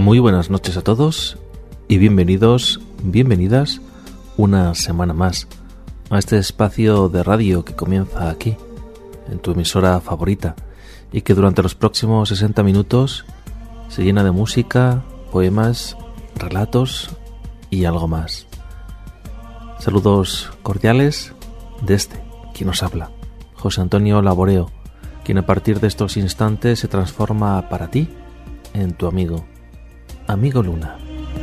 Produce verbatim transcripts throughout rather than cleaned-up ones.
Muy buenas noches a todos y bienvenidos, bienvenidas una semana más a este espacio de radio que comienza aquí, en tu emisora favorita, y que durante los próximos sesenta minutos se llena de música, poemas, relatos y algo más. Saludos cordiales de este, quien nos habla, José Antonio Laboreo, quien a partir de estos instantes se transforma para ti en tu amigo, Amigo Luna.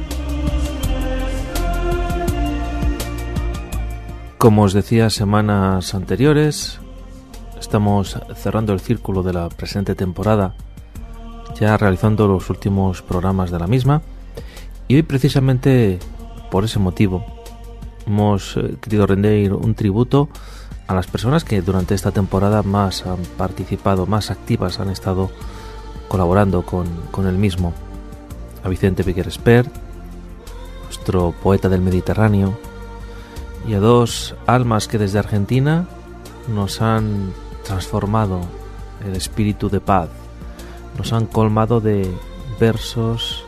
Como os decía semanas anteriores, estamos cerrando el círculo de la presente temporada, ya realizando los últimos programas de la misma, y hoy precisamente por ese motivo hemos querido rendir un tributo a las personas que durante esta temporada más han participado, más activas han estado colaborando con, con el mismo. A Vicente Piquer Espert, nuestro poeta del Mediterráneo, y a dos almas que desde Argentina nos han transformado el espíritu de paz, nos han colmado de versos,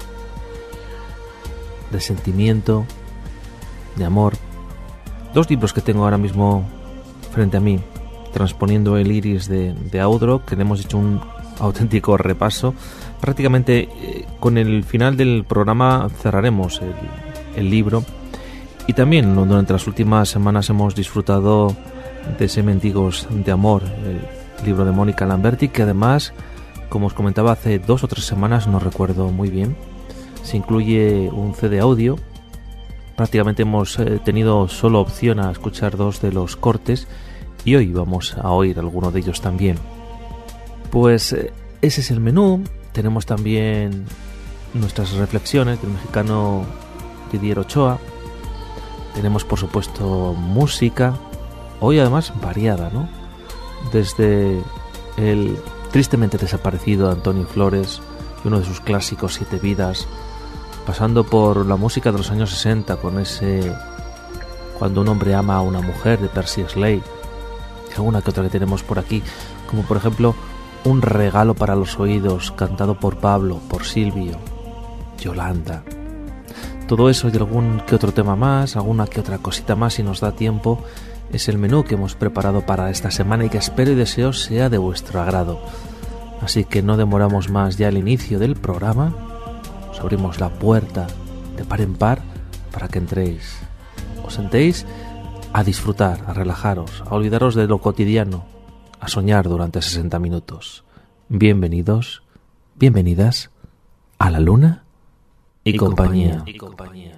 de sentimiento, de amor. Dos libros que tengo ahora mismo frente a mí, Transponiendo el iris de, de Audro, que le hemos hecho un auténtico repaso. Prácticamente eh, con el final del programa cerraremos el, el libro, y también durante las últimas semanas hemos disfrutado de ese Mendigos de Amor, el libro de Mónica Lamberti, que además, como os comentaba hace dos o tres semanas, no recuerdo muy bien, se incluye un C D audio. Prácticamente hemos eh, tenido solo opción a escuchar dos de los cortes y hoy vamos a oír alguno de ellos también. Pues eh, ese es el menú. Tenemos también nuestras reflexiones del mexicano Didier Ochoa. Tenemos, por supuesto, música. Hoy, además, variada, ¿no? Desde el tristemente desaparecido Antonio Flores y uno de sus clásicos Siete Vidas, pasando por la música de los años sesenta con ese Cuando un hombre ama a una mujer de Percy Slade, y alguna que otra que tenemos por aquí, como por ejemplo Un regalo para los oídos, cantado por Pablo, por Silvio, Yolanda. Todo eso y algún que otro tema más, alguna que otra cosita más si nos da tiempo, es el menú que hemos preparado para esta semana y que espero y deseo sea de vuestro agrado. Así que no demoramos más ya el inicio del programa. Os abrimos la puerta de par en par para que entréis, os sentéis a disfrutar, a relajaros, a olvidaros de lo cotidiano, a soñar durante sesenta minutos. Bienvenidos, bienvenidas a La Luna y, y compañía. compañía. Y compañía.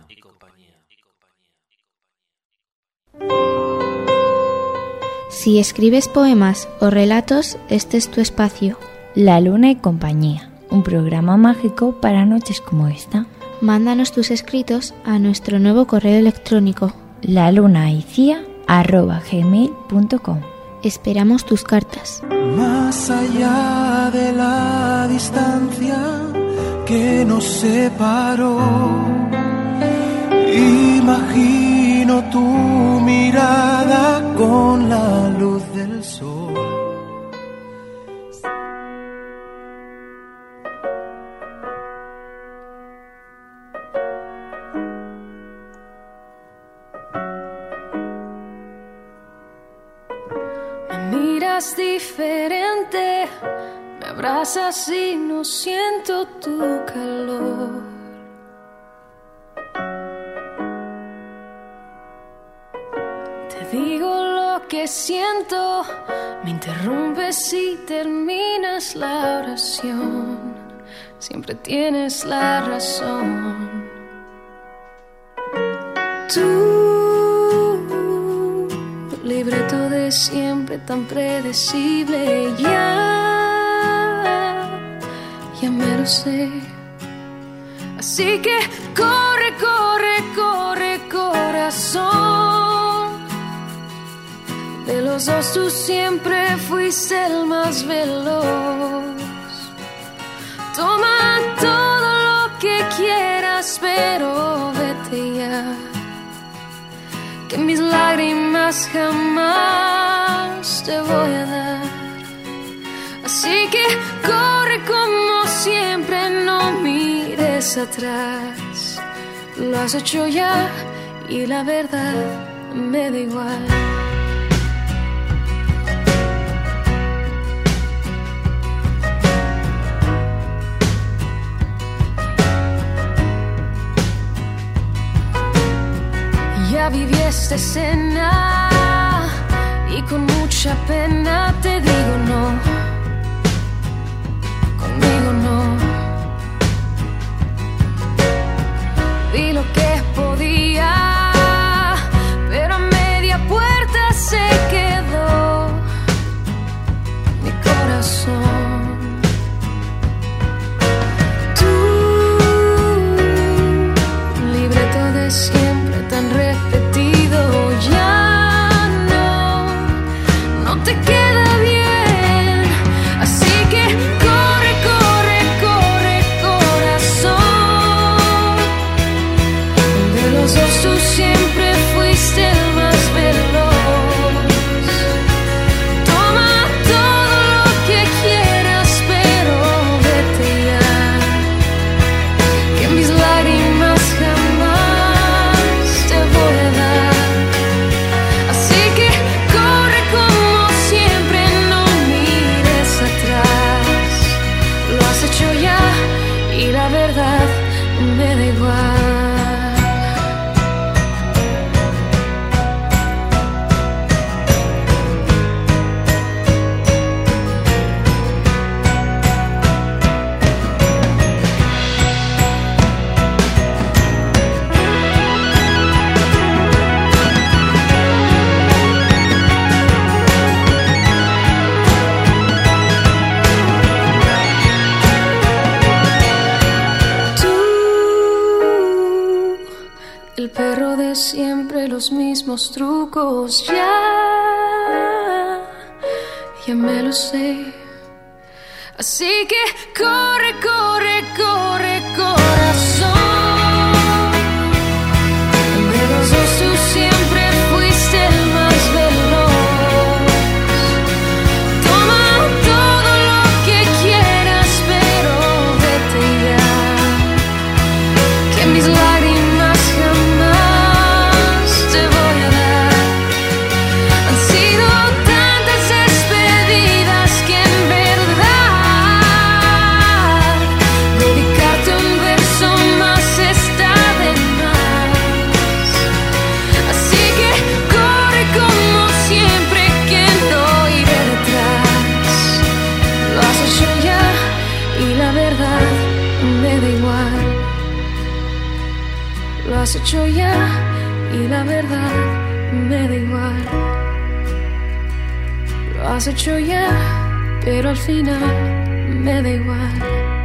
Si escribes poemas o relatos, este es tu espacio. La Luna y compañía, un programa mágico para noches como esta. Mándanos tus escritos a nuestro nuevo correo electrónico lalunaicia arroba gmail punto com. Esperamos tus cartas. Más allá de la distancia que nos separó, imagino tu mirada con la luz del sol. Diferente, me abrazas y no siento tu calor. Te digo lo que siento, me interrumpes y terminas la oración. Siempre tienes la razón. Tú, libreto de siempre tan predecible, ya, ya me lo sé. Así que corre, corre, corre, corazón. De los dos tú siempre fuiste el más veloz. Toma todo lo que quieras, pero vete ya, que mis lágrimas jamás te voy a dar. Así que corre como siempre, no mires mires atrás. Lo has hecho ya y la verdad me da igual. Ya viví esta escena y con mucha pena te digo no, conmigo no. Vi lo que podía, pero a media puerta se quedó mi corazón. Tú, libreto de siempre tan repetido, ya no, no te queda bien. Así que corre, corre, corre, corazón. De los dos tú siempre fuiste el más veloz. Toma todo lo que quieras, pero vete ya, que mis lágrimas jamás te voy a dar. Así que corre como siempre, no mires atrás. Lo has hecho ya y la verdad me da igual. El perro de siempre, los mismos trucos, ya, ya me lo sé. Así que corre, corre, corre, corazón. De los dos tú siempre fuiste el más veloz. Toma todo lo que quieras, pero vete ya, que mis lágrimas jamás te voy a dar. Han sido tantas despedidas que en verdad dedicarte un verso más está de más. Así que corre como siempre, que no iré detrás. Lo has hecho ya y la verdad me da igual. Lo has hecho ya y la verdad me da igual. Lo has hecho ya, pero al final me da igual.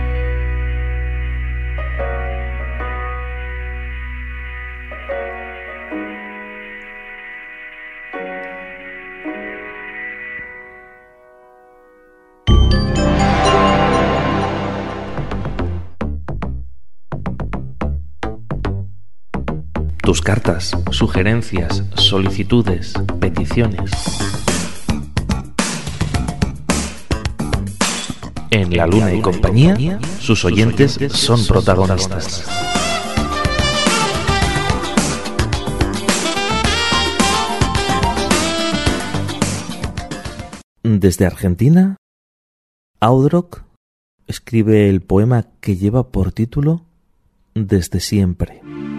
Tus cartas, sugerencias, solicitudes, peticiones. En La Luna y Compañía, sus oyentes son protagonistas. Desde Argentina, Audrock escribe el poema que lleva por título Desde siempre.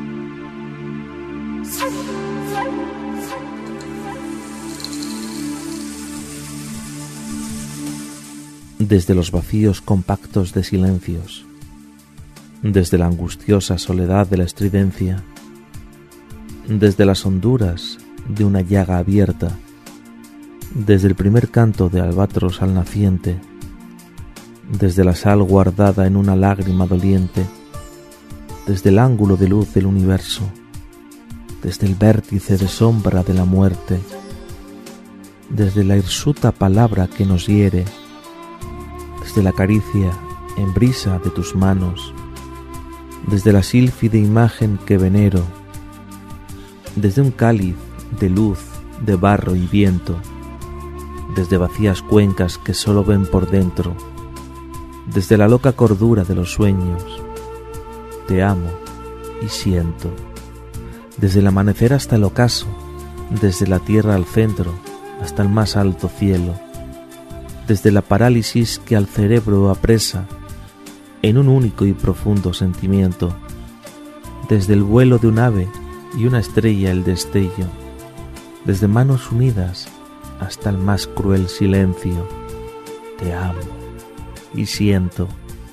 Desde los vacíos compactos de silencios, desde la angustiosa soledad de la estridencia, desde las honduras de una llaga abierta, desde el primer canto de albatros al naciente, desde la sal guardada en una lágrima doliente, desde el ángulo de luz del universo, desde el vértice de sombra de la muerte, desde la hirsuta palabra que nos hiere, desde la caricia en brisa de tus manos, desde la sílfide imagen que venero, desde un cáliz de luz, de barro y viento, desde vacías cuencas que solo ven por dentro, desde la loca cordura de los sueños, te amo y siento. Desde el amanecer hasta el ocaso, desde la tierra al centro hasta el más alto cielo, desde la parálisis que al cerebro apresa en un único y profundo sentimiento, desde el vuelo de un ave y una estrella el destello, desde manos unidas hasta el más cruel silencio, te amo y siento.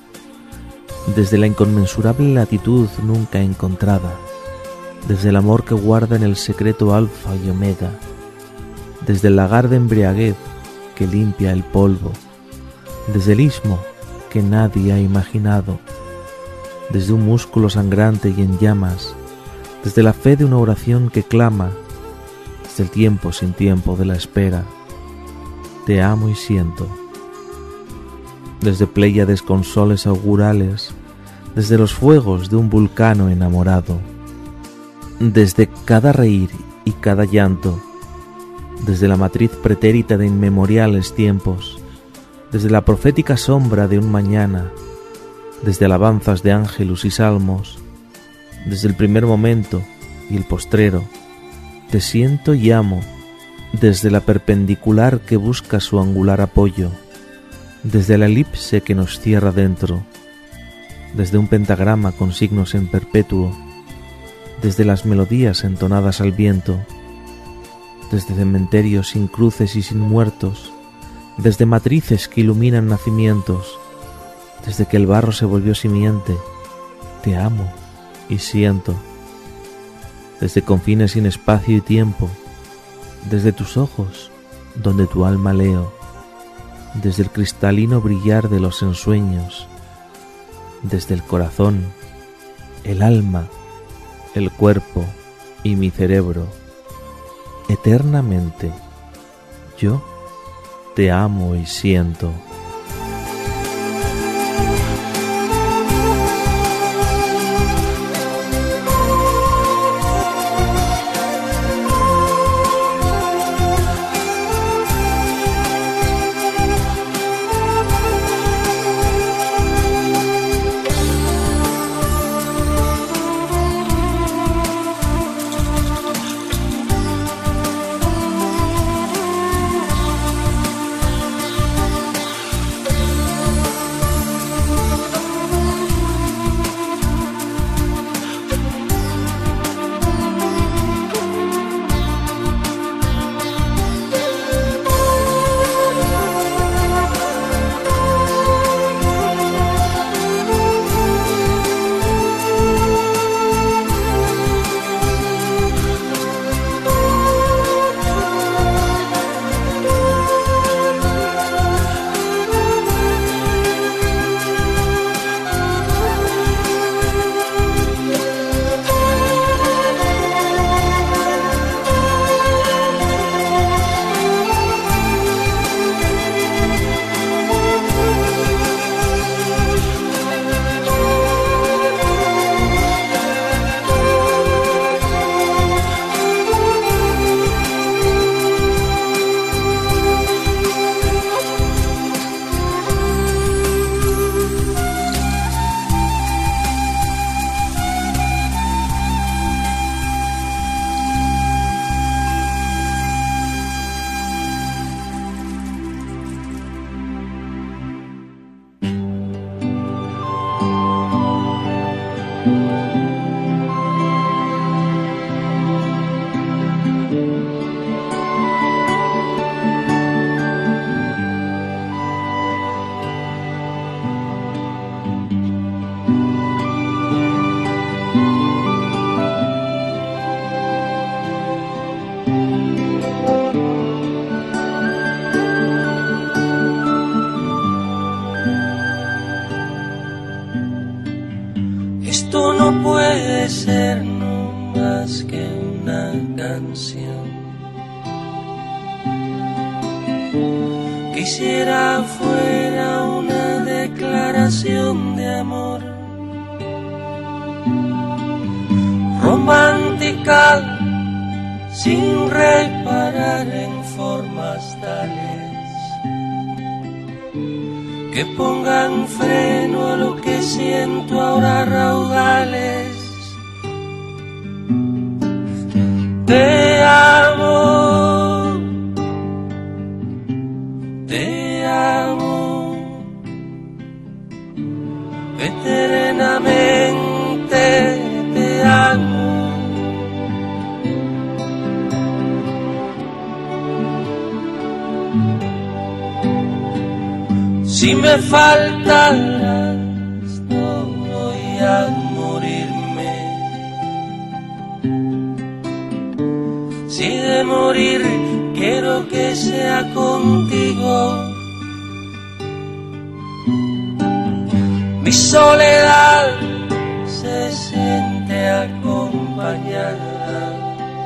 Desde la inconmensurable latitud nunca encontrada, desde el amor que guarda en el secreto alfa y omega, desde el lagar de embriaguez que limpia el polvo, desde el istmo que nadie ha imaginado, desde un músculo sangrante y en llamas, desde la fe de una oración que clama, desde el tiempo sin tiempo de la espera, te amo y siento. Desde pléyades con soles augurales, desde los fuegos de un vulcano enamorado, desde cada reír y cada llanto, desde la matriz pretérita de inmemoriales tiempos, desde la profética sombra de un mañana, desde alabanzas de ángelus y salmos, desde el primer momento y el postrero, te siento y amo, desde la perpendicular que busca su angular apoyo, desde la elipse que nos cierra dentro, desde un pentagrama con signos en perpetuo, desde las melodías entonadas al viento, desde cementerios sin cruces y sin muertos, desde matrices que iluminan nacimientos, desde que el barro se volvió simiente, te amo y siento. Desde confines sin espacio y tiempo, desde tus ojos, donde tu alma leo, desde el cristalino brillar de los ensueños, desde el corazón, el alma, el cuerpo y mi cerebro, eternamente, yo te amo y siento. Esto no puede ser no más que una canción. Quisiera fuera una declaración de amor romántica, sin reparar en formas tales que pongan freno a lo que siento ahora raudales. Te amo, te amo, eternamente te amo. Si me faltaras, no voy a morirme. Si de morir quiero que sea contigo. Mi soledad se siente acompañada.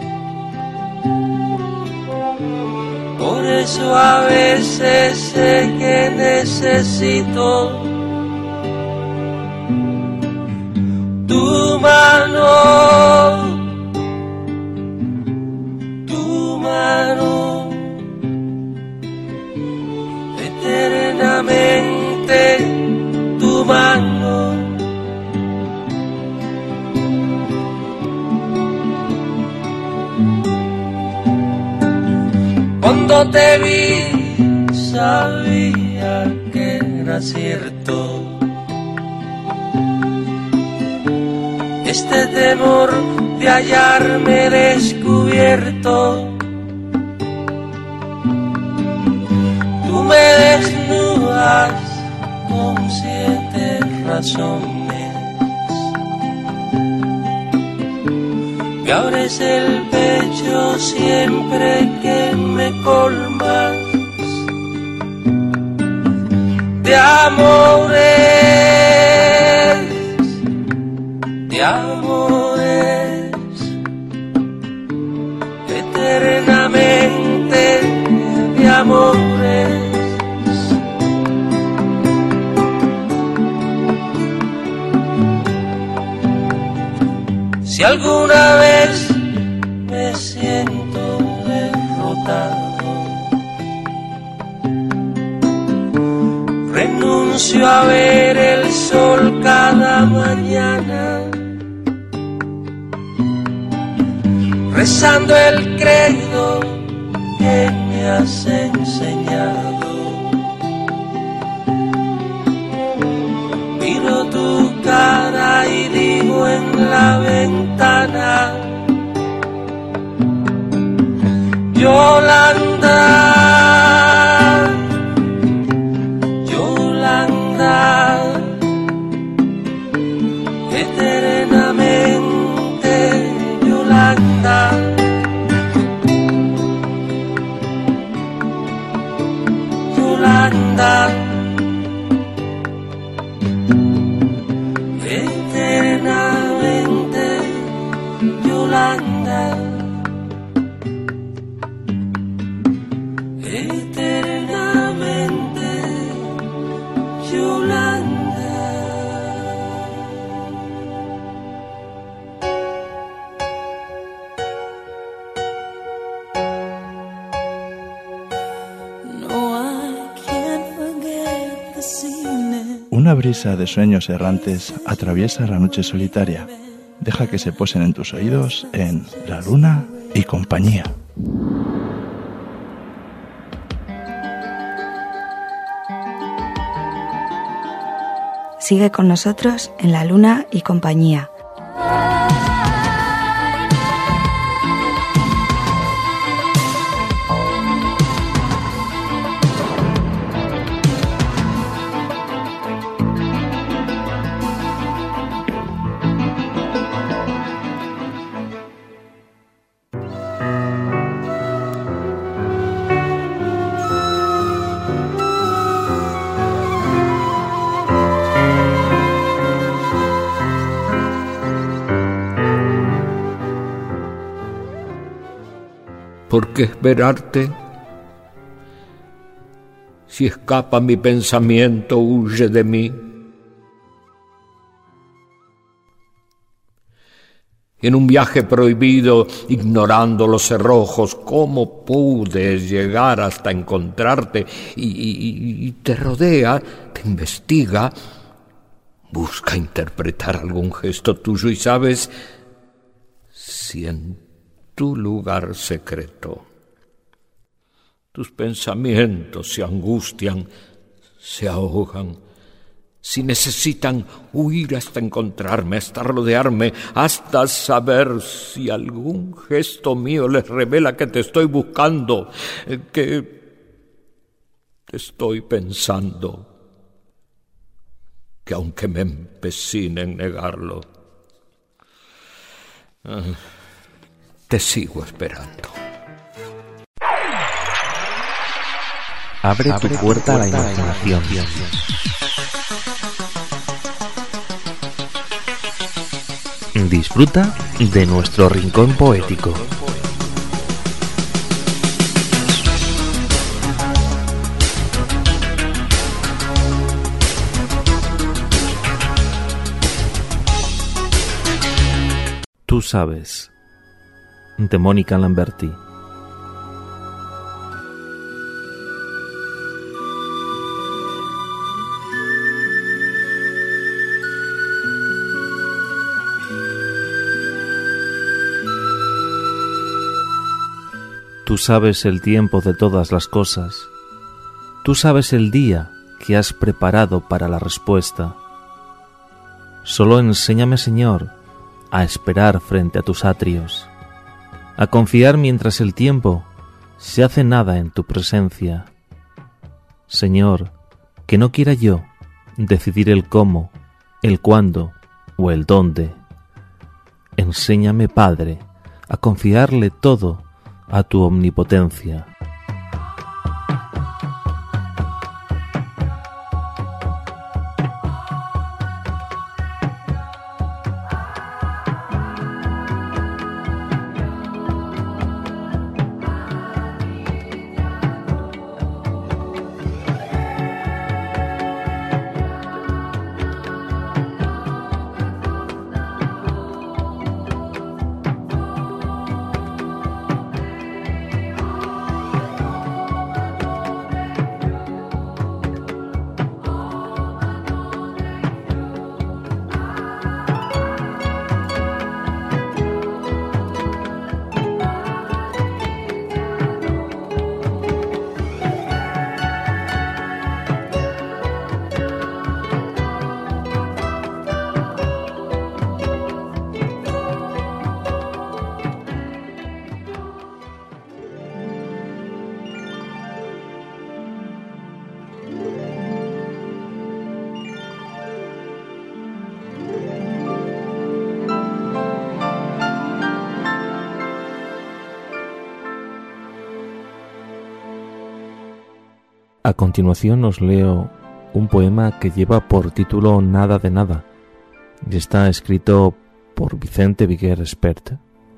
Por eso a veces sé que necesito tu mano, tu mano, eternamente tu mano. Cuando te vi sabía que era cierto este temor de hallarme descubierto. Tú me desnudas con siete razones, me abres el pecho siempre que me colmas de amores, de amores, eternamente de amores. Si alguna vez me siento derrotado, renuncio a ver el sol cada mañana, rezando el credo que me has enseñado. Miro tu cara y digo en la ventana, Yolanda, Yolanda, eternamente Yolanda. Yolanda, eternamente Yolanda, eternamente Yolanda. No, I can't forget this evening. Una brisa de sueños errantes atraviesa la noche solitaria. Deja que se posen en tus oídos en La Luna y Compañía. Sigue con nosotros en La Luna y Compañía. ¿Por qué esperarte? Si escapa mi pensamiento, huye de mí. En un viaje prohibido, ignorando los cerrojos, ¿cómo pude llegar hasta encontrarte? Y, y, y te rodea, te investiga, busca interpretar algún gesto tuyo y sabes si en tu lugar secreto tus pensamientos se angustian, se ahogan, si necesitan huir hasta encontrarme, hasta rodearme, hasta saber si algún gesto mío les revela que te estoy buscando, que te estoy pensando, que aunque me empecine en negarlo, te sigo esperando. Abre tu puerta a la imaginación. Disfruta de nuestro rincón poético. Tú sabes, de Mónica Lamberti. Tú sabes el tiempo de todas las cosas. Tú sabes el día que has preparado para la respuesta. Solo enséñame, Señor, a esperar frente a tus atrios, a confiar mientras el tiempo se hace nada en tu presencia. Señor, que no quiera yo decidir el cómo, el cuándo o el dónde. Enséñame, Padre, a confiarle todo a tu omnipotencia. A continuación os leo un poema que lleva por título Nada de nada y está escrito por Vicente Viguer Espert.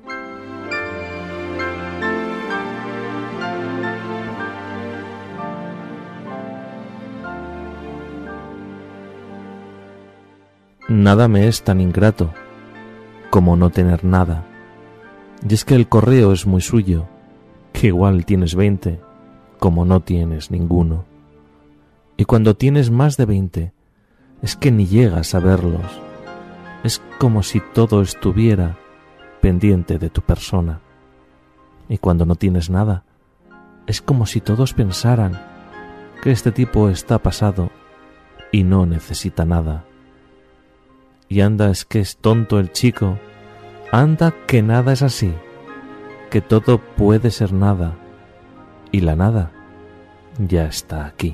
Nada me es tan ingrato como no tener nada, y es que el correo es muy suyo, que igual tienes veinte como no tienes ninguno. Y cuando tienes más de veinte, es que ni llegas a verlos. Es como si todo estuviera pendiente de tu persona. Y cuando no tienes nada, es como si todos pensaran que este tipo está pasado y no necesita nada. Y anda, es que es tonto el chico, anda que nada es así, que todo puede ser nada, y la nada ya está aquí.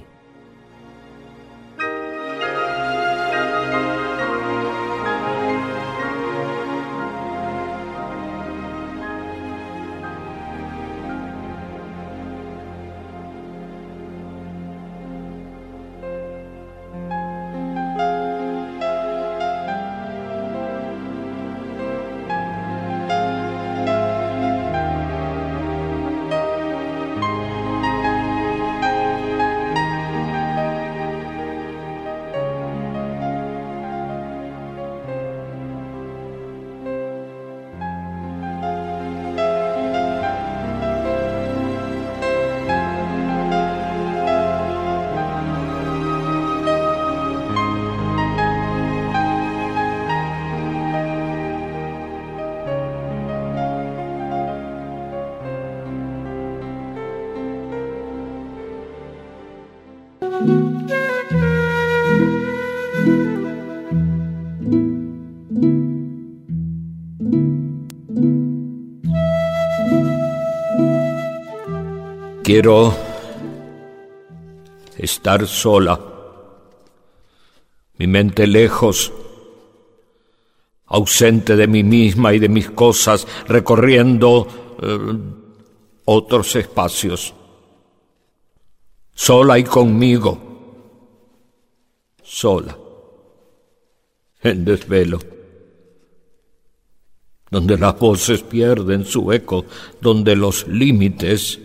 Quiero estar sola, mi mente lejos, ausente de mí misma y de mis cosas, recorriendo eh, otros espacios. Sola y conmigo, sola, en desvelo, donde las voces pierden su eco, donde los límites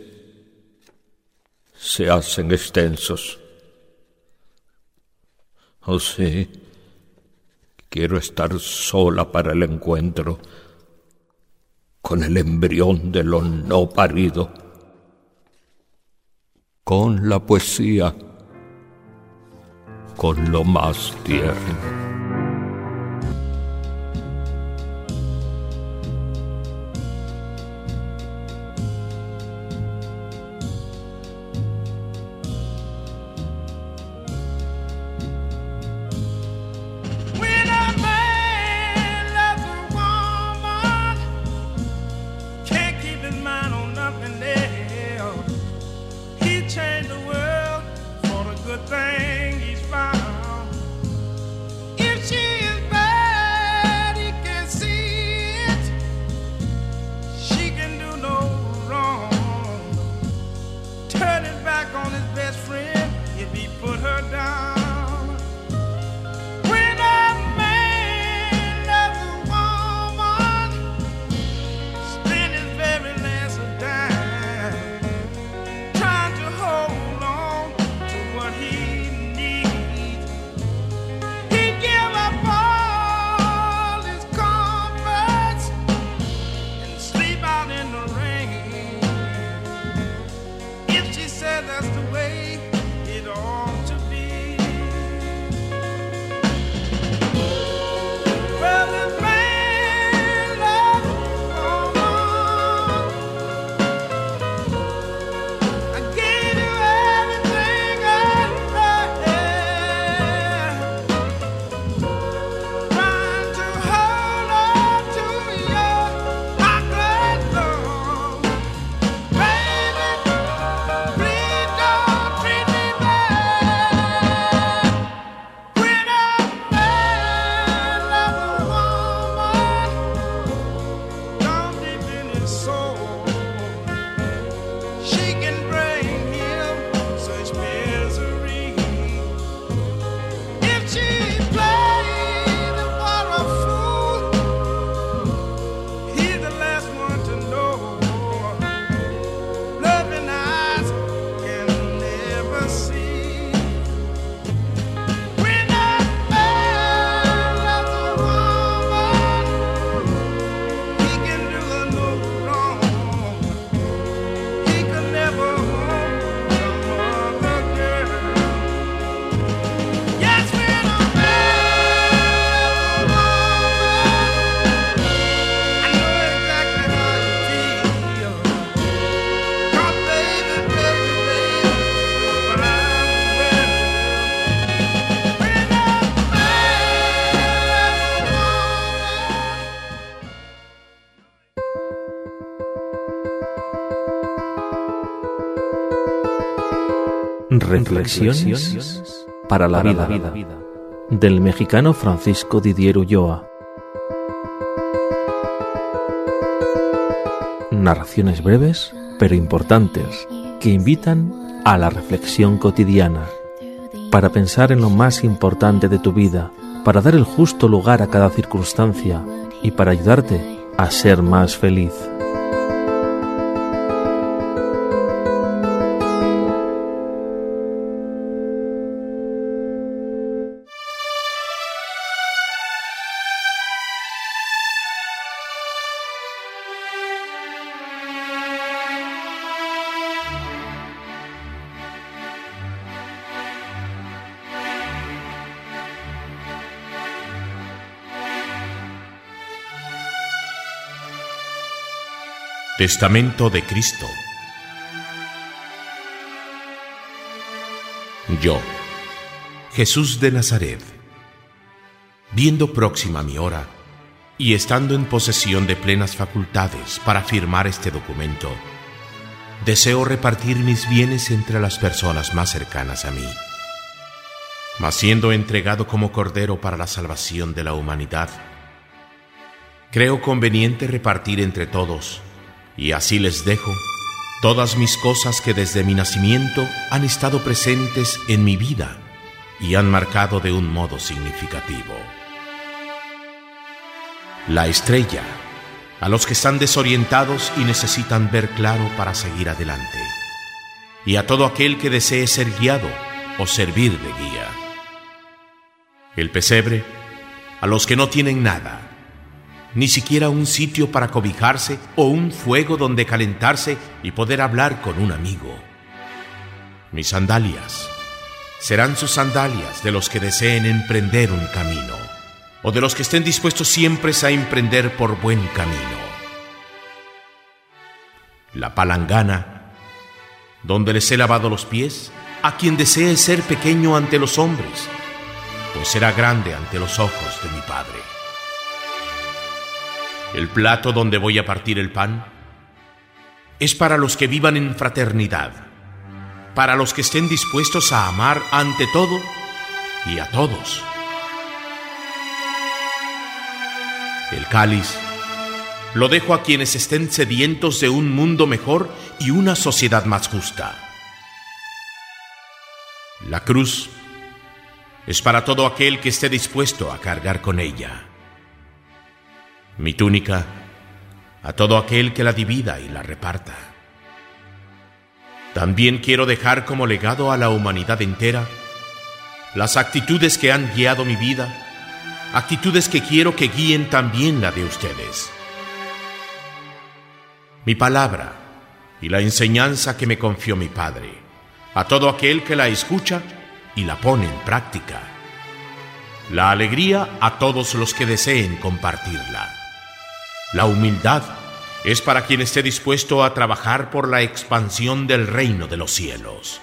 se hacen extensos. Oh sí, quiero estar sola para el encuentro con el embrión de lo no parido, con la poesía, con lo más tierno. Reflexiones para la vida, del mexicano Francisco Didier Ulloa. Narraciones breves pero importantes que invitan a la reflexión cotidiana, para pensar en lo más importante de tu vida, para dar el justo lugar a cada circunstancia y para ayudarte a ser más feliz. Testamento de Cristo. Yo, Jesús de Nazaret, viendo próxima mi hora y estando en posesión de plenas facultades para firmar este documento, deseo repartir mis bienes entre las personas más cercanas a mí. Mas siendo entregado como cordero para la salvación de la humanidad, creo conveniente repartir entre todos, y así les dejo todas mis cosas que desde mi nacimiento han estado presentes en mi vida y han marcado de un modo significativo. La estrella, a los que están desorientados y necesitan ver claro para seguir adelante, y a todo aquel que desee ser guiado o servir de guía. El pesebre, a los que no tienen nada, ni siquiera un sitio para cobijarse o un fuego donde calentarse y poder hablar con un amigo. Mis sandalias serán sus sandalias de los que deseen emprender un camino, o de los que estén dispuestos siempre a emprender por buen camino. La palangana, donde les he lavado los pies a quien desee ser pequeño ante los hombres, pues será grande ante los ojos de mi Padre. El plato donde voy a partir el pan es para los que vivan en fraternidad, para los que estén dispuestos a amar ante todo y a todos. El cáliz lo dejo a quienes estén sedientos de un mundo mejor y una sociedad más justa. La cruz es para todo aquel que esté dispuesto a cargar con ella. Mi túnica a todo aquel que la divida y la reparta. También quiero dejar como legado a la humanidad entera las actitudes que han guiado mi vida, actitudes que quiero que guíen también la de ustedes. Mi palabra y la enseñanza que me confió mi Padre, a todo aquel que la escucha y la pone en práctica. La alegría a todos los que deseen compartirla. La humildad es para quien esté dispuesto a trabajar por la expansión del reino de los cielos.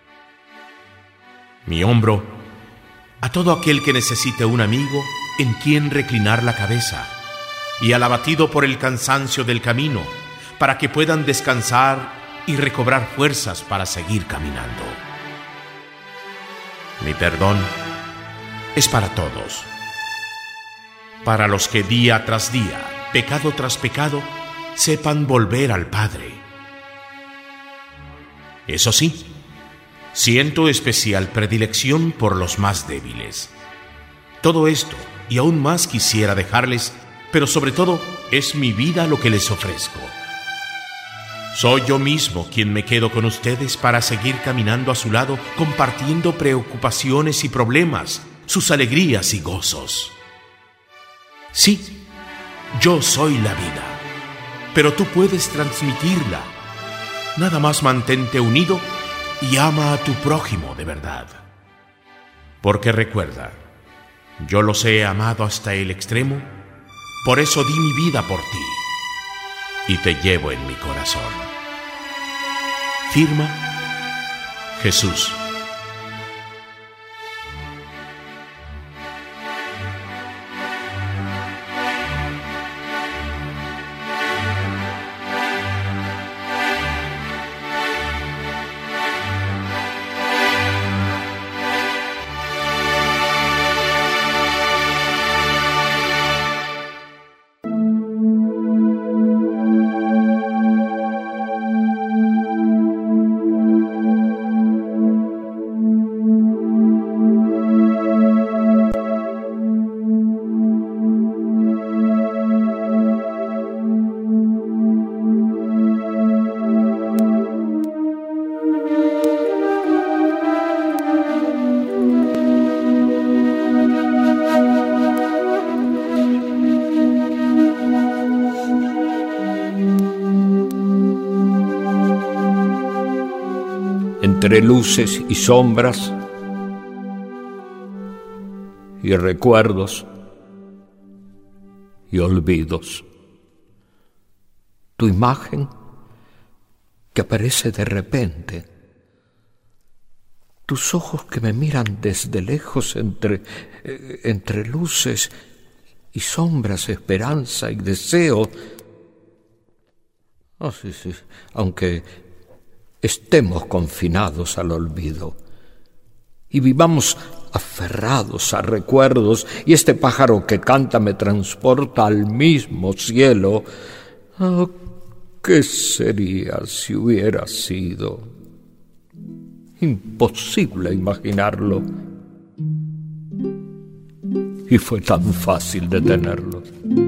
Mi hombro a todo aquel que necesite un amigo en quien reclinar la cabeza, y al abatido por el cansancio del camino, para que puedan descansar y recobrar fuerzas para seguir caminando. Mi perdón es para todos, para los que día tras día, pecado tras pecado, sepan volver al Padre. Eso sí, siento especial predilección por los más débiles. Todo esto y aún más quisiera dejarles, pero sobre todo es mi vida lo que les ofrezco. Soy yo mismo quien me quedo con ustedes para seguir caminando a su lado, compartiendo preocupaciones y problemas, sus alegrías y gozos. Sí, yo soy la vida, pero tú puedes transmitirla. Nada más mantente unido y ama a tu prójimo de verdad. Porque recuerda, yo los he amado hasta el extremo, por eso di mi vida por ti y te llevo en mi corazón. Firma Jesús. Entre luces y sombras y recuerdos y olvidos. Tu imagen que aparece de repente, tus ojos que me miran desde lejos entre, eh, entre luces y sombras, esperanza y deseo. Oh, sí, sí, aunque estemos confinados al olvido y vivamos aferrados a recuerdos, y este pájaro que canta me transporta al mismo cielo. Oh, ¿qué sería si hubiera sido? Imposible imaginarlo. Y fue tan fácil detenerlo.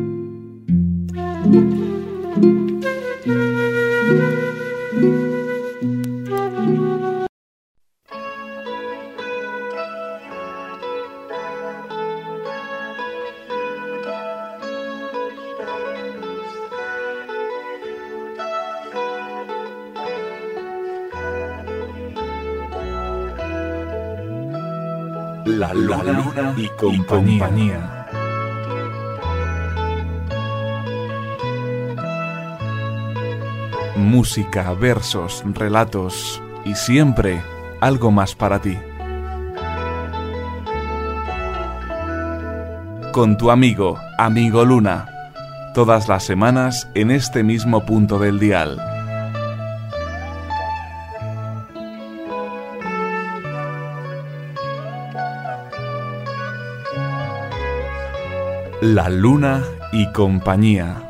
La luna, la luna y, compañía. y compañía. Música, versos, relatos y siempre algo más para ti. Con tu amigo, Amigo Luna, todas las semanas en este mismo punto del dial. La luna y compañía.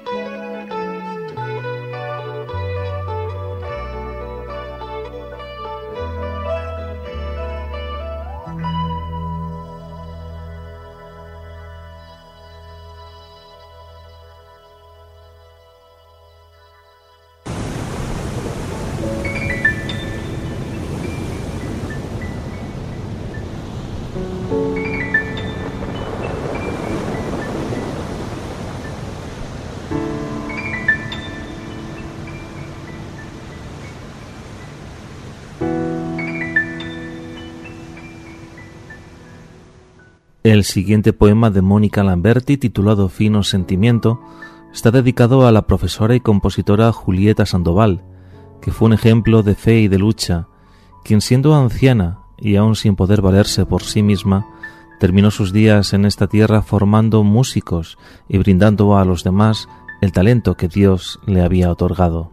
El siguiente poema de Mónica Lamberti, titulado Fino Sentimiento, está dedicado a la profesora y compositora Julieta Sandoval, que fue un ejemplo de fe y de lucha, quien siendo anciana y aún sin poder valerse por sí misma, terminó sus días en esta tierra formando músicos y brindando a los demás el talento que Dios le había otorgado.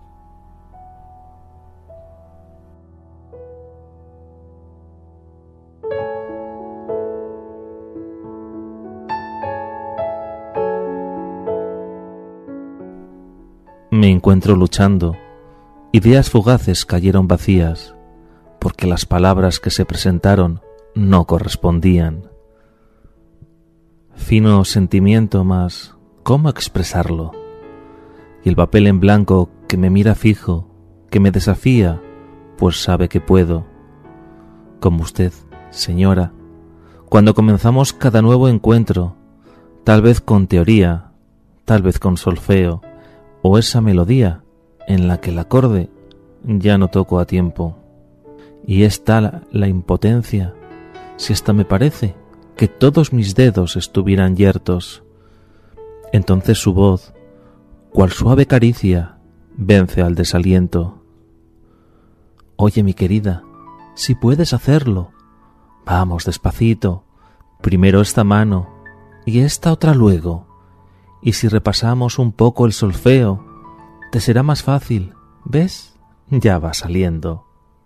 Me encuentro luchando, ideas fugaces cayeron vacías, porque las palabras que se presentaron no correspondían. Fino sentimiento, mas ¿cómo expresarlo? Y el papel en blanco que me mira fijo, que me desafía, pues sabe que puedo. Como usted, señora, cuando comenzamos cada nuevo encuentro, tal vez con teoría, tal vez con solfeo, o esa melodía en la que el acorde ya no toco a tiempo. Y es tal la impotencia, si hasta me parece que todos mis dedos estuvieran yertos. Entonces su voz, cual suave caricia, vence al desaliento. Oye, mi querida, si puedes hacerlo, vamos despacito, primero esta mano y esta otra luego. Y si repasamos un poco el solfeo, te será más fácil, ¿ves? Ya va saliendo.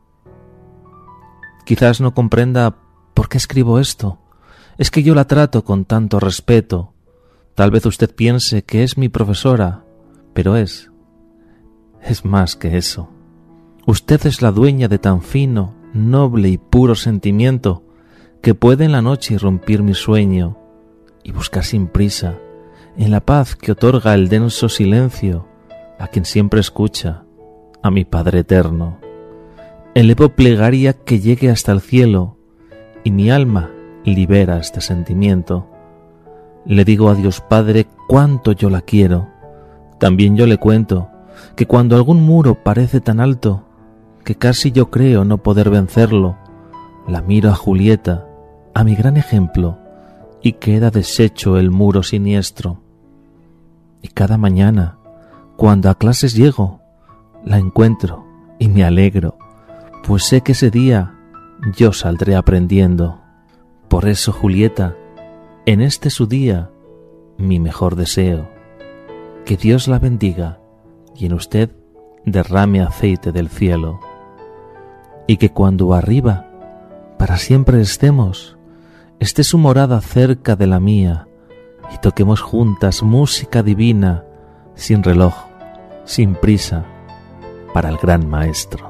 Quizás no comprenda por qué escribo esto. Es que yo la trato con tanto respeto. Tal vez usted piense que es mi profesora, pero es, es más que eso. Usted es la dueña de tan fino, noble y puro sentimiento que puede en la noche irrumpir mi sueño y buscar sin prisa, en la paz que otorga el denso silencio, a quien siempre escucha, a mi Padre eterno. Elevo plegaria que llegue hasta el cielo, y mi alma libera este sentimiento. Le digo a Dios Padre cuánto yo la quiero. También yo le cuento que cuando algún muro parece tan alto que casi yo creo no poder vencerlo, la miro a Julieta, a mi gran ejemplo, y queda deshecho el muro siniestro. Y cada mañana, cuando a clases llego, la encuentro y me alegro, pues sé que ese día yo saldré aprendiendo. Por eso, Julieta, en este su día, mi mejor deseo, que Dios la bendiga y en usted derrame aceite del cielo, y que cuando arriba para siempre estemos, esté su morada cerca de la mía, y toquemos juntas música divina, sin reloj, sin prisa, para el gran maestro.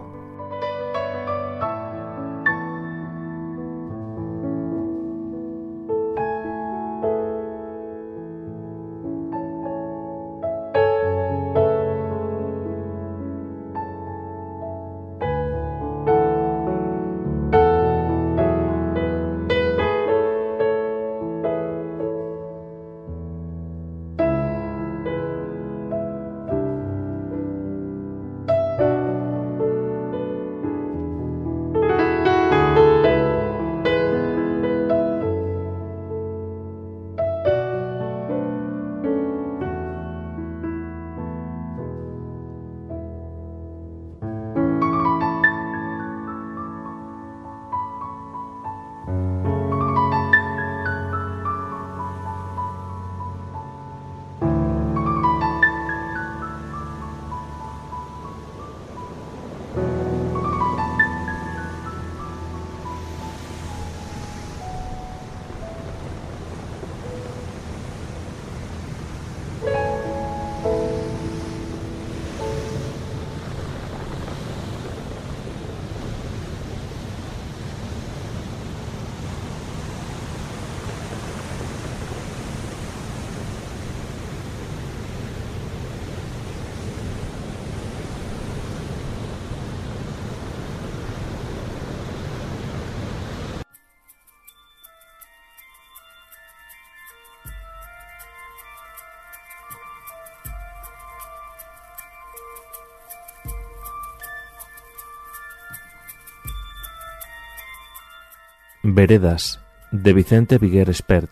Veredas, de Vicente Viguer Espert.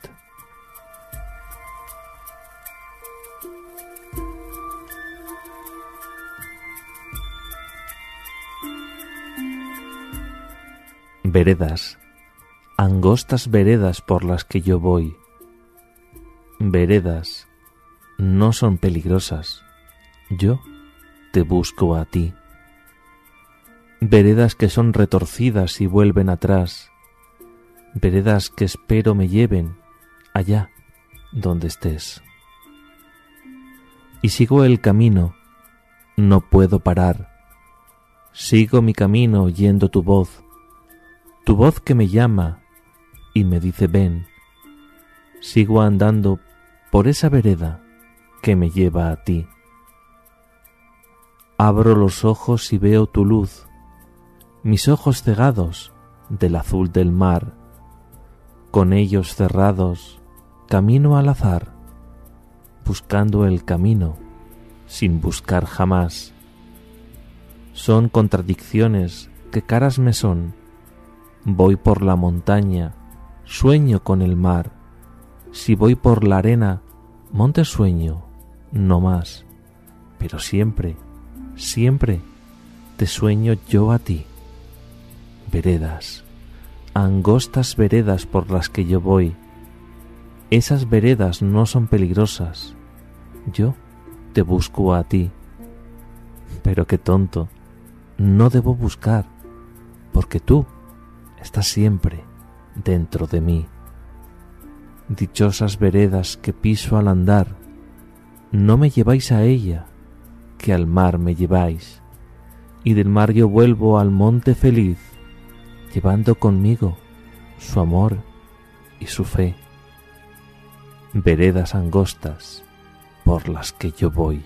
Veredas, angostas veredas por las que yo voy. Veredas, no son peligrosas, yo te busco a ti. Veredas que son retorcidas y vuelven atrás, veredas que espero me lleven allá donde estés. Y sigo el camino, no puedo parar, sigo mi camino oyendo tu voz, tu voz que me llama y me dice ven. Sigo andando por esa vereda que me lleva a ti. Abro los ojos y veo tu luz, mis ojos cegados del azul del mar. Con ellos cerrados, camino al azar, buscando el camino, sin buscar jamás. Son contradicciones que caras me son. Voy por la montaña, sueño con el mar. Si voy por la arena, monte sueño, no más. Pero siempre, siempre te sueño yo a ti. Veredas, angostas veredas por las que yo voy. Esas veredas no son peligrosas, yo te busco a ti. Pero qué tonto, no debo buscar, porque tú estás siempre dentro de mí. Dichosas veredas que piso al andar, no me lleváis a ella, que al mar me lleváis, y del mar yo vuelvo al monte feliz, llevando conmigo su amor y su fe. Veredas angostas por las que yo voy.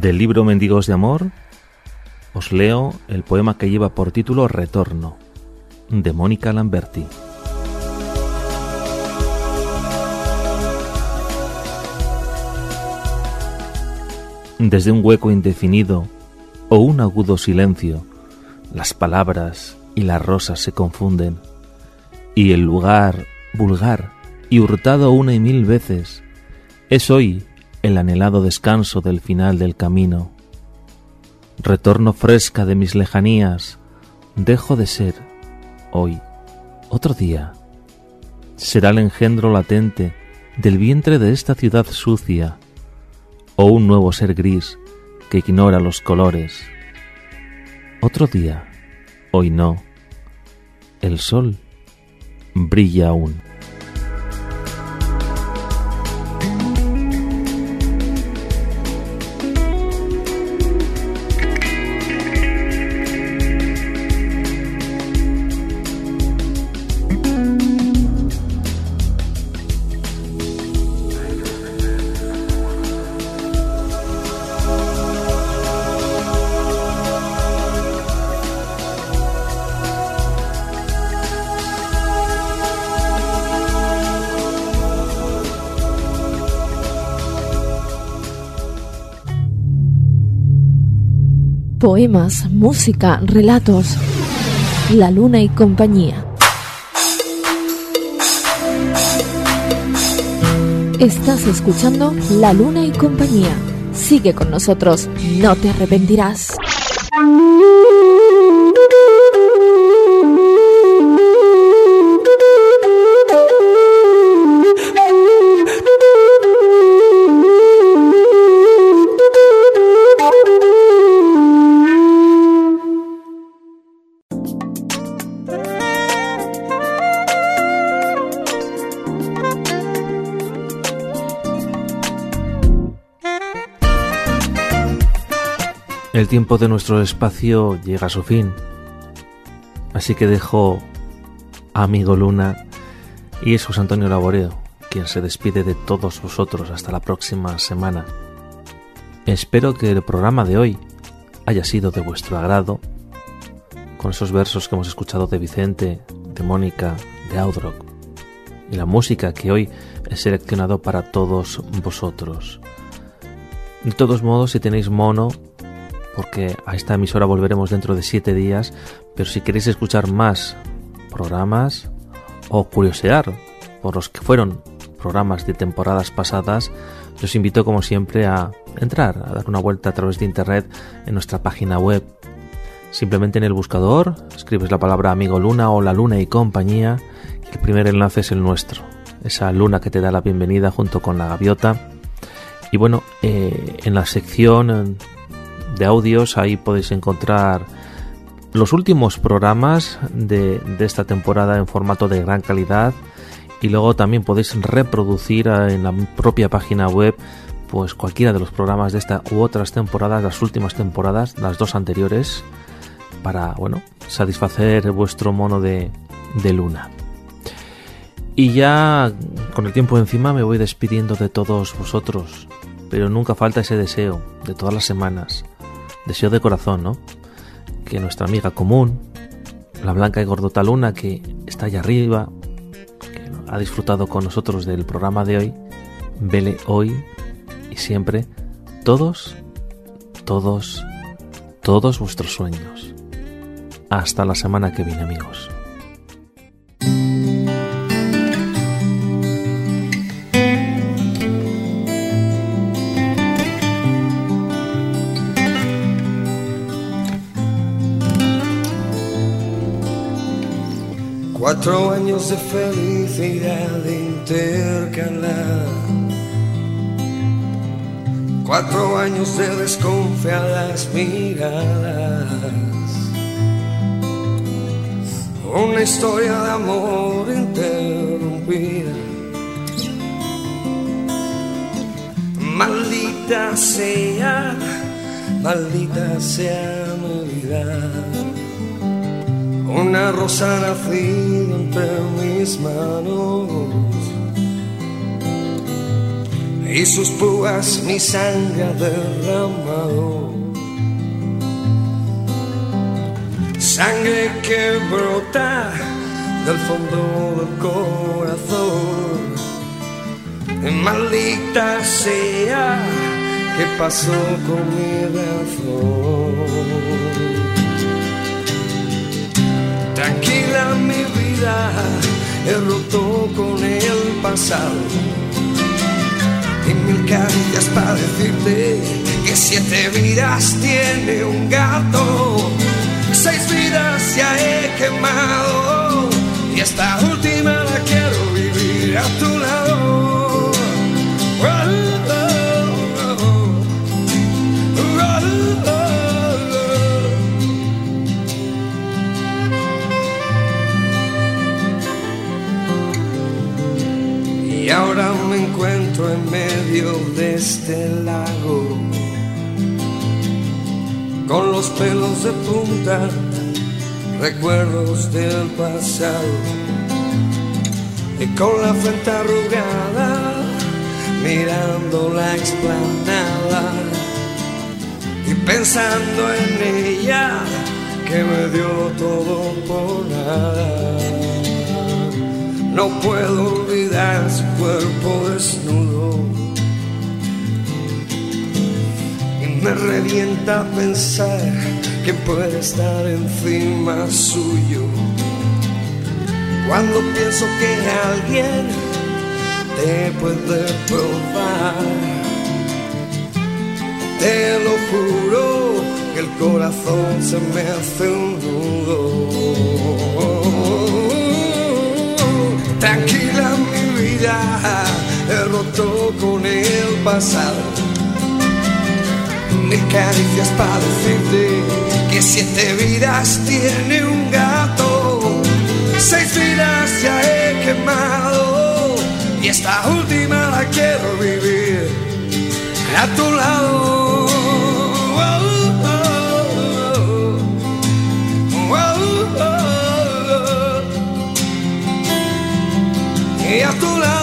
Del libro Mendigos de Amor os leo el poema que lleva por título Retorno, de Mónica Lamberti. Desde un hueco indefinido o un agudo silencio, las palabras y las rosas se confunden, y el lugar vulgar y hurtado una y mil veces es hoy el anhelado descanso del final del camino. Retorno fresca de mis lejanías, dejo de ser hoy otro día. Será el engendro latente del vientre de esta ciudad sucia, o un nuevo ser gris que ignora los colores. Otro día, hoy no. El sol brilla aún. Poemas, música, relatos. La Luna y compañía. Estás escuchando La Luna y compañía. Sigue con nosotros, no te arrepentirás. El tiempo de nuestro espacio llega a su fin, así que dejo a Amigo Luna y es José Antonio Laboreo quien se despide de todos vosotros hasta la próxima semana. Espero que el programa de hoy haya sido de vuestro agrado, con esos versos que hemos escuchado de Vicente, de Mónica, de Audrock y la música que hoy he seleccionado para todos vosotros. De todos modos, si tenéis mono, porque a esta emisora volveremos dentro de siete días, pero si queréis escuchar más programas o curiosear por los que fueron programas de temporadas pasadas, os invito como siempre a entrar, a dar una vuelta a través de internet en nuestra página web. Simplemente en el buscador escribes la palabra Amigo Luna o La Luna y compañía y el primer enlace es el nuestro, esa luna que te da la bienvenida junto con la gaviota. Y bueno, eh, en la sección de audios ahí podéis encontrar los últimos programas de, de esta temporada en formato de gran calidad, y luego también podéis reproducir en la propia página web pues cualquiera de los programas de esta u otras temporadas, las últimas temporadas, las dos anteriores, para bueno satisfacer vuestro mono de, de luna. Y ya con el tiempo encima me voy despidiendo de todos vosotros, pero nunca falta ese deseo de todas las semanas, deseo de corazón, ¿no? Que nuestra amiga común, la blanca y gordota luna, que está allá arriba, que ha disfrutado con nosotros del programa de hoy, vele hoy y siempre todos, todos, todos vuestros sueños. Hasta la semana que viene, amigos. Cuatro años de felicidad intercalar, cuatro años de desconfiadas miradas, una historia de amor interrumpida. Maldita sea, maldita sea mi vida. Una rosa nacida entre mis manos y sus púas mi sangre ha derramado. Sangre que brota del fondo del corazón. Maldita sea, ¿qué pasó con mi razón? Tranquila mi vida, he roto con el pasado. Y mil caricias para decirte que siete vidas tiene un gato. Seis vidas ya he quemado y esta última la quiero vivir a tu lado. Oh, oh, oh, oh, oh. Y ahora me encuentro en medio de este lago, con los pelos de punta, recuerdos del pasado, y con la frente arrugada, mirando la explanada, y pensando en ella, que me dio todo por nada. No puedo olvidar su cuerpo desnudo, me revienta pensar que puede estar encima suyo. Cuando pienso que alguien te puede probar, te lo juro que el corazón se me hace un nudo. Tranquila mi vida, he roto con el pasado. Mil caricias para decirte que siete vidas tiene un gato. Seis vidas ya he quemado y esta última la quiero vivir a tu lado. Oh, oh, oh, oh, oh, oh. Y a tu lado.